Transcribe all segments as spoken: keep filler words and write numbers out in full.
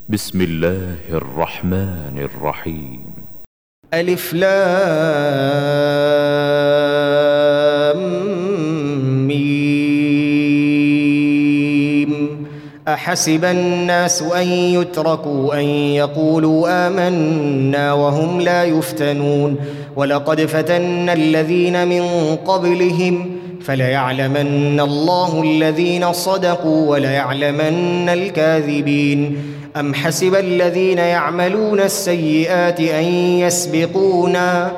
بسم الله الرحمن الرحيم. ألف لام ميم. أحسب الناس أن يتركوا أن يقولوا آمنا وهم لا يفتنون ولقد فتنا الذين من قبلهم فليعلمن الله الذين صدقوا وليعلمن الكاذبين. أم حسب الذين يعملون السيئات أن يسبقونا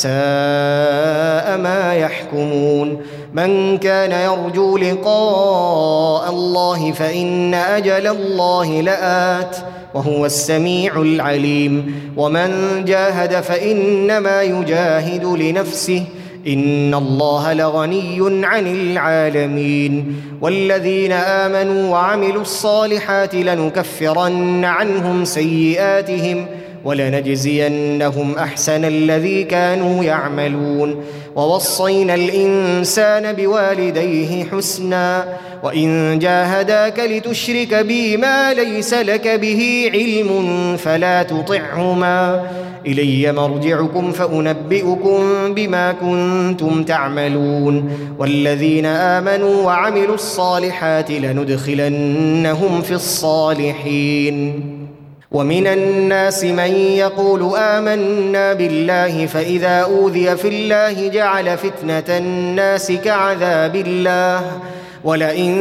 ساء ما يحكمون. من كان يرجو لقاء الله فإن أجل الله لآت وهو السميع العليم. ومن جاهد فإنما يجاهد لنفسه إن الله لغني عن العالمين. والذين آمنوا وعملوا الصالحات لنكفرن عنهم سيئاتهم ولنجزينهم أحسن الذي كانوا يعملون. ووصينا الإنسان بوالديه حسنا وإن جاهداك لتشرك بي ما ليس لك به علم فلا تطعهما إلي مرجعكم فأنبئكم بما كنتم تعملون. والذين آمنوا وعملوا الصالحات لندخلنهم في الصالحين. ومن الناس من يقول آمنا بالله فإذا أوذي في الله جعل فتنة الناس كعذاب الله ولئن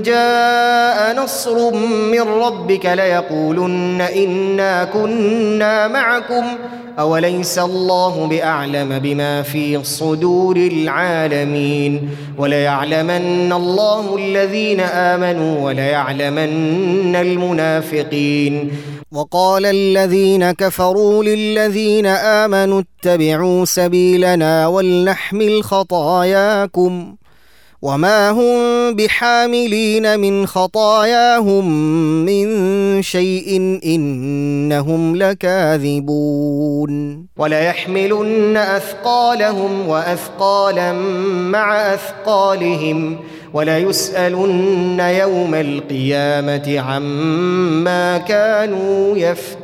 جاء نصر من ربك ليقولن إنا كنا معكم أوليس الله بأعلم بما في صدور العالمين. وليعلمن الله الذين آمنوا وليعلمن المنافقين. وقال الذين كفروا للذين آمنوا اتبعوا سبيلنا ولنحمل خطاياكم وما هم بحاملين من خطاياهم من شيء إنهم لكاذبون. وليحملن أثقالهم وأثقالا مع أثقالهم وليسألن يوم القيامة عما كانوا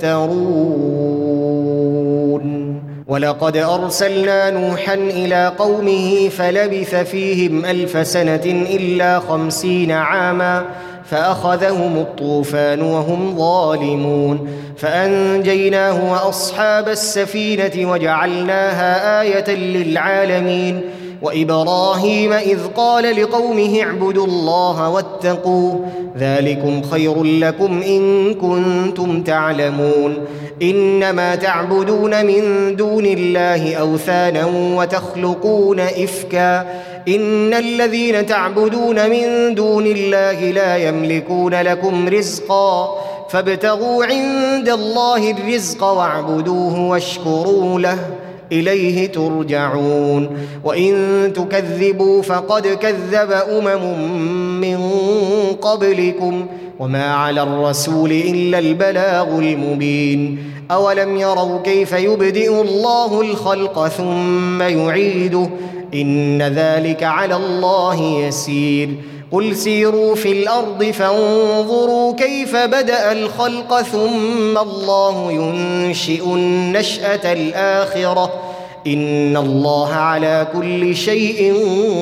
يفترون. ولقد أرسلنا نوحا إلى قومه فلبث فيهم ألف سنة إلا خمسين عاما فأخذهم الطوفان وهم ظالمون فأنجيناه وأصحاب السفينة وجعلناها آية للعالمين. وإبراهيم إذ قال لقومه اعبدوا الله واتقوه ذلكم خير لكم إن كنتم تعلمون. إنما تعبدون من دون الله أوثانا وتخلقون إفكا إن الذين تعبدون من دون الله لا يملكون لكم رزقا فابتغوا عند الله الرزق واعبدوه واشكروا له إليه ترجعون. وإن تكذبوا فقد كذب أمم من قبلكم وما على الرسول إلا البلاغ المبين. أولم يروا كيف يبدئ الله الخلق ثم يعيده إن ذلك على الله يسير. قل سيروا في الأرض فانظروا كيف بدأ الخلق ثم الله ينشئ النشأة الآخرة إن الله على كل شيء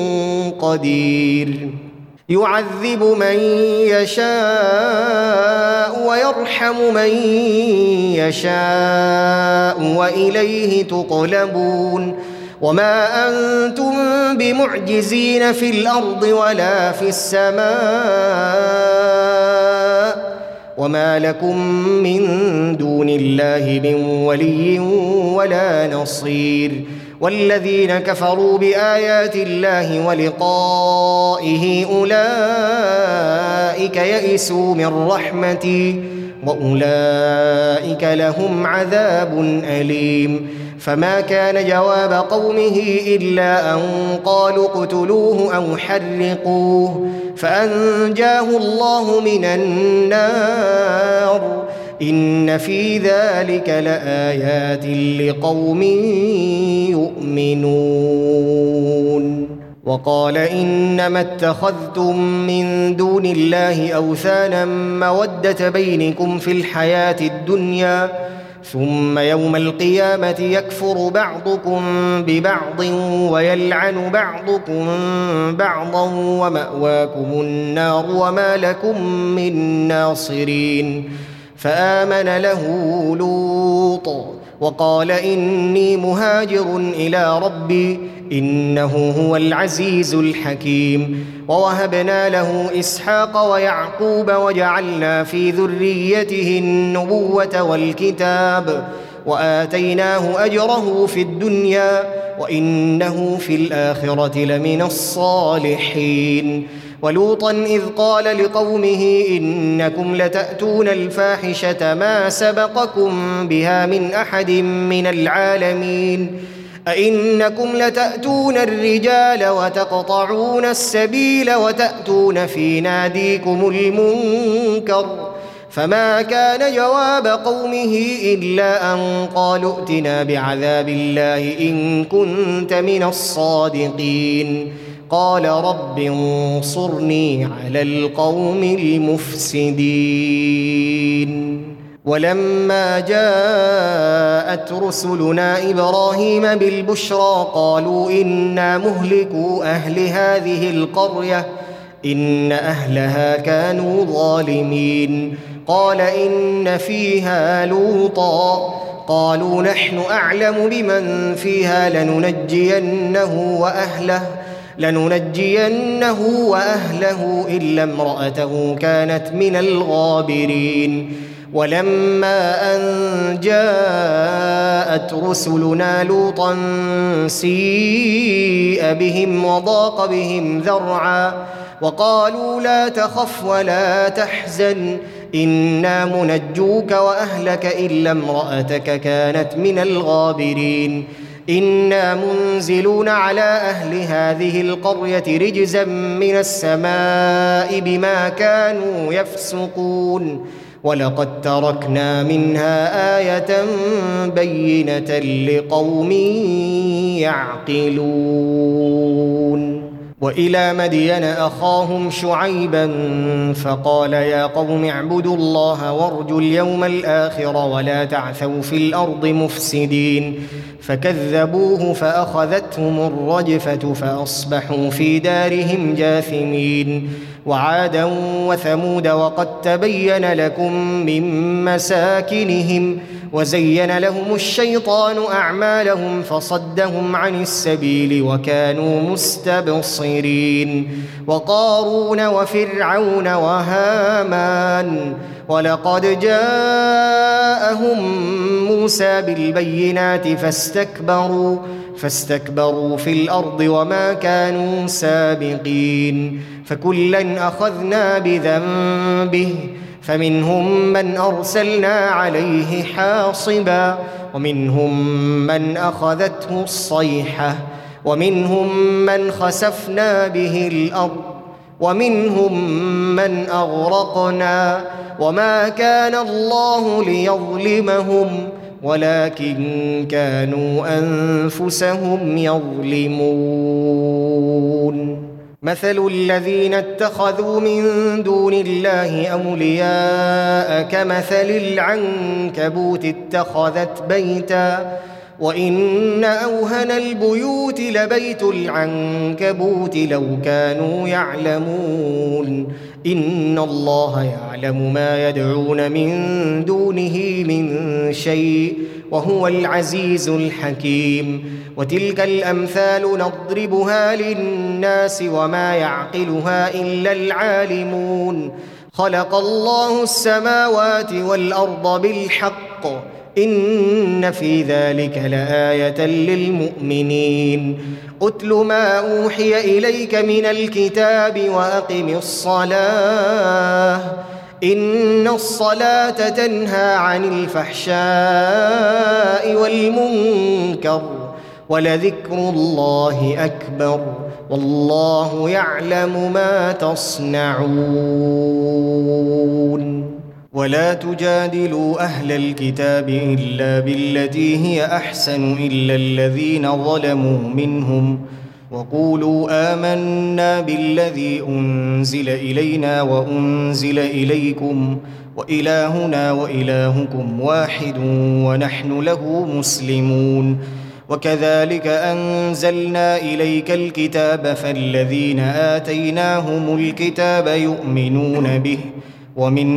قدير. يعذب من يشاء ويرحم من يشاء وإليه تقلبون. وما أنتم بمعجزين في الأرض ولا في السماء وما لكم من دون الله من ولي ولا نصير. والذين كفروا بآيات الله ولقائه أولئك يئسوا من رحمتي وأولئك لهم عذاب أليم. فما كان جواب قومه إلا أن قالوا اقتلوه أو حرقوه فأنجاه الله من النار إن في ذلك لآيات لقوم يؤمنون. وقال إنما اتخذتم من دون الله أوثانا مودة بينكم في الحياة الدنيا ثم يوم القيامة يكفر بعضكم ببعض ويلعن بعضكم بعضا ومأواكم النار وما لكم من ناصرين. فآمن له لوط وقال إني مهاجر إلى ربي إنه هو العزيز الحكيم. ووهبنا له إسحاق ويعقوب وجعلنا في ذريته النبوة والكتاب وآتيناه أجره في الدنيا وإنه في الآخرة لمن الصالحين. ولوطا إذ قال لقومه إنكم لتأتون الفاحشة ما سبقكم بها من أحد من العالمين أئنكم لتأتون الرجال وتقطعون السبيل وتأتون في ناديكم المنكر. فما كان جواب قومه إلا أن قالوا ائتنا بعذاب الله إن كنت من الصادقين. قال رب انصرني على القوم المفسدين. ولما جاءت رسلنا إبراهيم بالبشرى قالوا إنا مهلكو أهل هذه القرية إن أهلها كانوا ظالمين. قال إن فيها لوطا قالوا نحن أعلم بمن فيها لننجينه وأهله لننجينه وأهله إلا امرأته كانت من الغابرين. ولما أن جاءت رسلنا لوطا سيء بهم وضاق بهم ذرعا وقالوا لا تخف ولا تحزن إنا منجوك وأهلك إلا امرأتك كانت من الغابرين. إنا منزلون على أهل هذه القرية رجزا من السماء بما كانوا يفسقون ولقد تركنا منها آية بينة لقوم يعقلون. وإلى مدين أخاهم شعيبا فقال يا قوم اعبدوا الله وارجوا اليوم الآخر ولا تعثوا في الأرض مفسدين. فكذبوه فأخذتهم الرجفة فأصبحوا في دارهم جاثمين. وعادا وثمود وقد تبين لكم من مساكنهم وزين لهم الشيطان أعمالهم فصدهم عن السبيل وكانوا مستبصرين. وقارون وفرعون وهامان ولقد جاءهم موسى بالبينات فاستكبروا فاستكبروا في الأرض وما كانوا سابقين. فكلا أخذنا بذنبه فمنهم من أرسلنا عليه حاصبا ومنهم من أخذته الصيحة ومنهم من خسفنا به الأرض ومنهم من أغرقنا وما كان الله ليظلمهم ولكن كانوا أنفسهم يظلمون. مثل الذين اتخذوا من دون الله أولياء كمثل العنكبوت اتخذت بيتا وإن أوهن البيوت لبيت العنكبوت لو كانوا يعلمون. إن الله يعلم ما يدعون من دونه من شيء وهو العزيز الحكيم. وتلك الأمثال نضربها للناس وما يعقلها إلا العالمون. خلق الله السماوات والأرض بالحق إن في ذلك لآية للمؤمنين. أتل ما أوحي إليك من الكتاب وأقم الصلاة إن الصلاة تنهى عن الفحشاء والمنكر ولذكر الله أكبر والله يعلم ما تصنعون. ولا تجادلوا أهل الكتاب إلا بالتي هي أحسن إلا الذين ظلموا منهم وقولوا آمنا بالذي أنزل إلينا وأنزل إليكم وإلهنا وإلهكم واحد ونحن له مسلمون. وكذلك أنزلنا إليك الكتاب فالذين آتيناهم الكتاب يؤمنون به ومن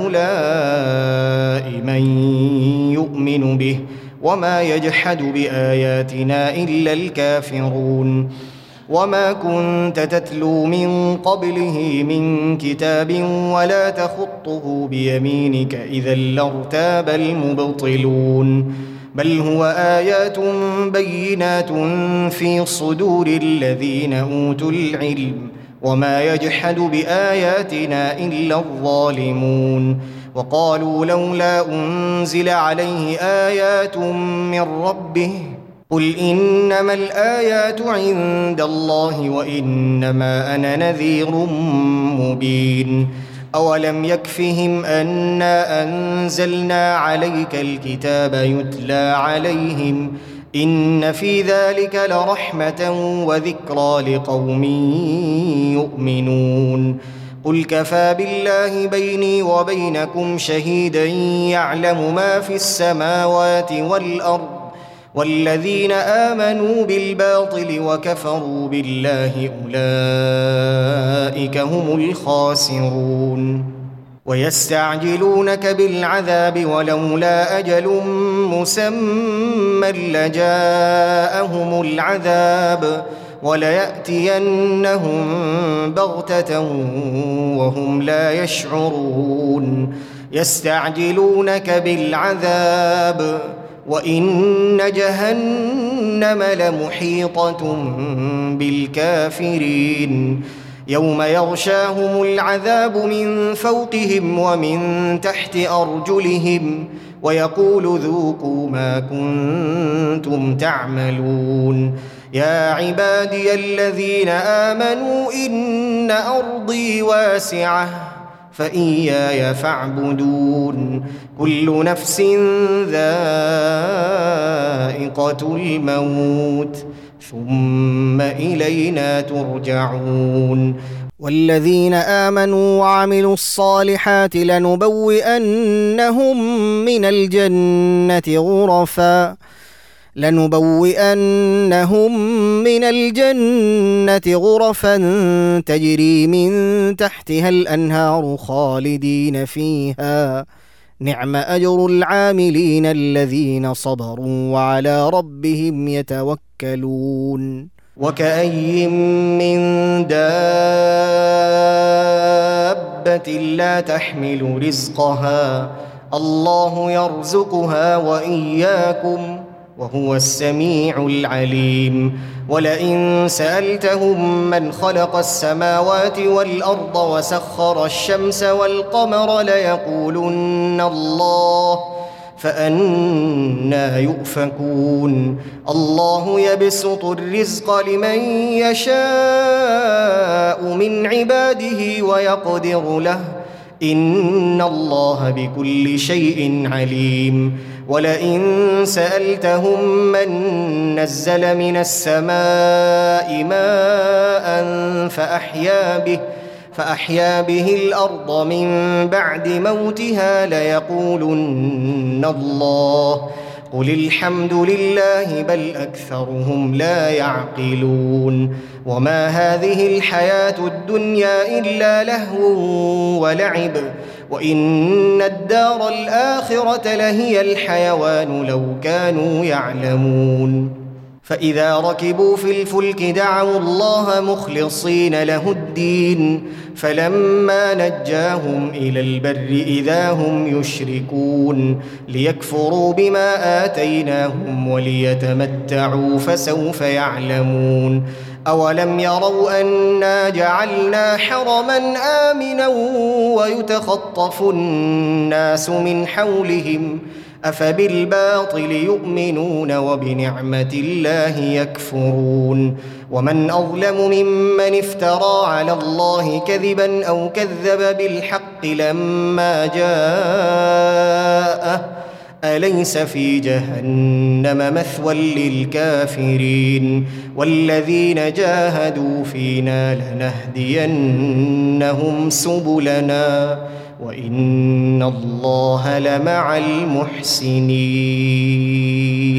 هؤلاء من يؤمن به وما يجحد بآياتنا إلا الكافرون. وما كنت تتلو من قبله من كتاب ولا تخطه بيمينك إذا لارتاب المبطلون. بل هو آيات بينات في صدور الذين أوتوا العلم وما يجحد بآياتنا إلا الظالمون. وقالوا لولا أنزل عليه آيات من ربه قل إنما الآيات عند الله وإنما أنا نذير مبين. أولم يكفهم أنا أنزلنا عليك الكتاب يتلى عليهم إن في ذلك لرحمة وذكرى لقوم يؤمنون. قل كفى بالله بيني وبينكم شهيدا يعلم ما في السماوات والأرض والذين آمنوا بالباطل وكفروا بالله أولئك هم الخاسرون. ويستعجلونك بالعذاب ولولا أجل مسمى لجاءهم العذاب وليأتينهم بغتة وهم لا يشعرون. يستعجلونك بالعذاب وإن جهنم لمحيطة بالكافرين. يوم يغشاهم العذاب من فوقهم ومن تحت أرجلهم ويقول ذوقوا ما كنتم تعملون. يا عبادي الذين آمنوا إن أرضي واسعة فإياي فاعبدون. كل نفس ذائقة الموت ثم إلينا ترجعون. والذين آمنوا وعملوا الصالحات لنبوئنهم من الجنة غرفا لنبوئنهم من الجنة غرفا تجري من تحتها الأنهار خالدين فيها نعم أجر العاملين الذين صبروا وعلى ربهم يتوكلون. وكأي من دابة لا تحمل رزقها الله يرزقها وإياكم وهو السميع العليم. ولئن سألتهم من خلق السماوات والأرض وسخر الشمس والقمر ليقولن الله فأنى يؤفكون. الله يبسط الرزق لمن يشاء من عباده ويقدر له إن الله بكل شيء عليم. ولئن سألتهم من نزل من السماء ماء فأحيا به فأحيا به الأرض من بعد موتها ليقولن الله قل الحمد لله بل أكثرهم لا يعقلون. وما هذه الحياة الدنيا إلا لهو ولعب وإن الدار الآخرة لهي الحيوان لو كانوا يعلمون. فإذا ركبوا في الفلك دعوا الله مخلصين له الدين فلما نجاهم إلى البر إذا هم يشركون ليكفروا بما آتيناهم وليتمتعوا فسوف يعلمون. أولم يروا أنا جعلنا حرما آمنا ويتخطف الناس من حولهم أفبالباطل يؤمنون وبنعمة الله يكفرون. ومن أظلم ممن افترى على الله كذبا أو كذب بالحق لما جاءه أليس في جهنم مثوى للكافرين والذين جاهدوا فينا لنهدينهم سبلنا وإن الله لمع المحسنين.